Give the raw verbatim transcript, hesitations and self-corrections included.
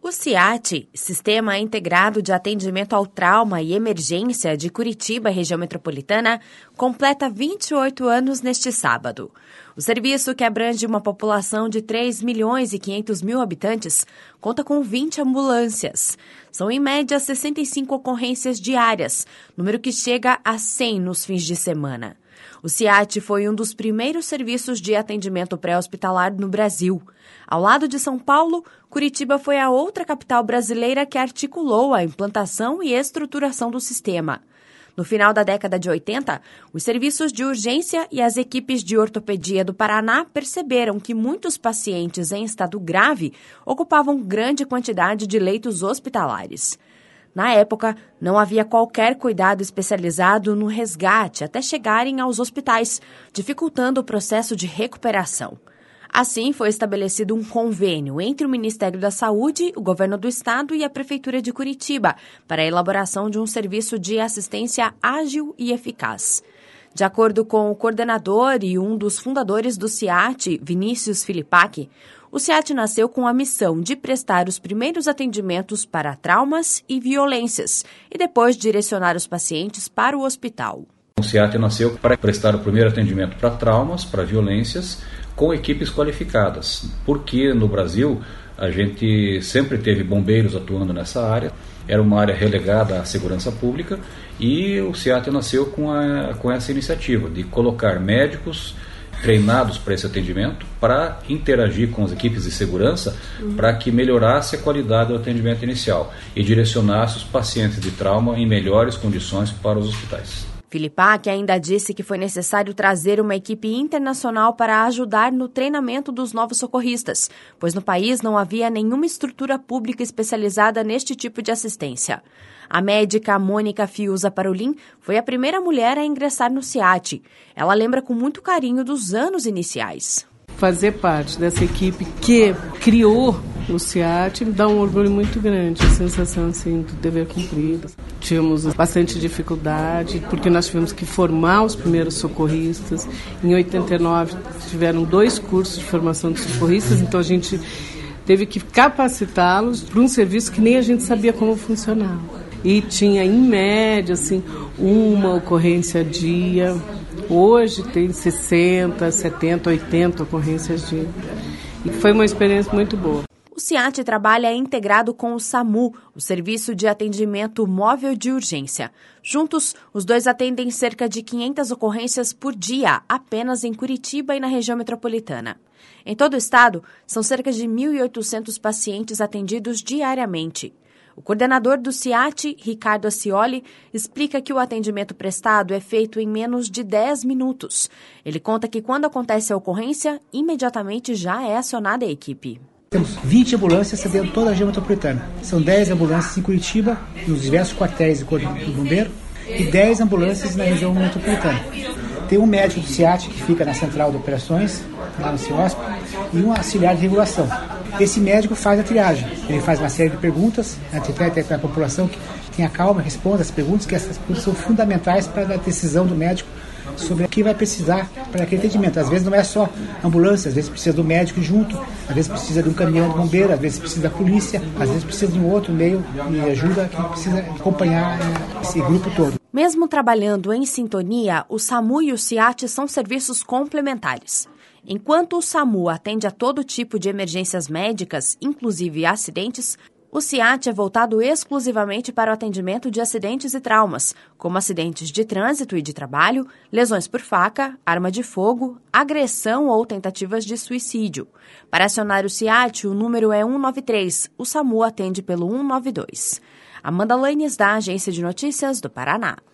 O SIAT, Sistema Integrado de Atendimento ao Trauma e Emergência de Curitiba, região metropolitana, completa vinte e oito anos neste sábado. O serviço, que abrange uma população de três milhões e quinhentos mil habitantes, conta com vinte ambulâncias. São, em média, sessenta e cinco ocorrências diárias, número que chega a cem nos fins de semana. O SIAT foi um dos primeiros serviços de atendimento pré-hospitalar no Brasil. Ao lado de São Paulo, Curitiba foi a outra capital brasileira que articulou a implantação e estruturação do sistema. No final da década de oitenta, os serviços de urgência e as equipes de ortopedia do Paraná perceberam que muitos pacientes em estado grave ocupavam grande quantidade de leitos hospitalares. Na época, não havia qualquer cuidado especializado no resgate até chegarem aos hospitais, dificultando o processo de recuperação. Assim, foi estabelecido um convênio entre o Ministério da Saúde, o Governo do Estado e a Prefeitura de Curitiba para a elaboração de um serviço de assistência ágil e eficaz. De acordo com o coordenador e um dos fundadores do SIAT, Vinícius Filipac, o SIAT nasceu com a missão de prestar os primeiros atendimentos para traumas e violências e depois direcionar os pacientes para o hospital. O SIAT nasceu para prestar o primeiro atendimento para traumas, para violências, com equipes qualificadas, porque no Brasil a gente sempre teve bombeiros atuando nessa área, era uma área relegada à segurança pública e o SIAT nasceu com, a, com essa iniciativa de colocar médicos treinados para esse atendimento, para interagir com as equipes de segurança, uhum. para que melhorasse a qualidade do atendimento inicial e direcionasse os pacientes de trauma em melhores condições para os hospitais. Filipac ainda disse que foi necessário trazer uma equipe internacional para ajudar no treinamento dos novos socorristas, pois no país não havia nenhuma estrutura pública especializada neste tipo de assistência. A médica Mônica Fiuza Parolin foi a primeira mulher a ingressar no SIAT. Ela lembra com muito carinho dos anos iniciais. Fazer parte dessa equipe que criou o SIAT me dá um orgulho muito grande, a sensação assim, do dever cumprido. Tínhamos bastante dificuldade, porque nós tivemos que formar os primeiros socorristas. Em oitenta e nove tiveram dois cursos de formação de socorristas, então a gente teve que capacitá-los para um serviço que nem a gente sabia como funcionava. E tinha, em média, assim, uma ocorrência a dia. Hoje tem sessenta, setenta, oitenta ocorrências dia. E foi uma experiência muito boa. O SIAT trabalha integrado com o SAMU, o Serviço de Atendimento Móvel de Urgência. Juntos, os dois atendem cerca de quinhentas ocorrências por dia, apenas em Curitiba e na região metropolitana. Em todo o estado, são cerca de mil e oitocentos pacientes atendidos diariamente. O coordenador do SIAT, Ricardo Ascioli, explica que o atendimento prestado é feito em menos de dez minutos. Ele conta que quando acontece a ocorrência, imediatamente já é acionada a equipe. Temos vinte ambulâncias atendendo toda a região metropolitana. São dez ambulâncias em Curitiba, nos diversos quartéis do Corpo do Bombeiro, e dez ambulâncias na região metropolitana. Tem um médico do SIAT que fica na central de operações, lá no CIOSP, e um auxiliar de regulação. Esse médico faz a triagem. Ele faz uma série de perguntas, até a população que tenha calma, responda as perguntas, que essas perguntas são fundamentais para a decisão do médico sobre o que vai precisar para aquele atendimento. Às vezes não é só ambulância, às vezes precisa do médico junto, às vezes precisa de um caminhão de bombeiro, às vezes precisa da polícia, às vezes precisa de um outro meio de ajuda que precisa acompanhar esse grupo todo. Mesmo trabalhando em sintonia, o SAMU e o SIAT são serviços complementares. Enquanto o SAMU atende a todo tipo de emergências médicas, inclusive acidentes, o SIAT é voltado exclusivamente para o atendimento de acidentes e traumas, como acidentes de trânsito e de trabalho, lesões por faca, arma de fogo, agressão ou tentativas de suicídio. Para acionar o SIAT, o número é um nove três, o SAMU atende pelo um nove dois. Amanda Lanes, da Agência de Notícias do Paraná.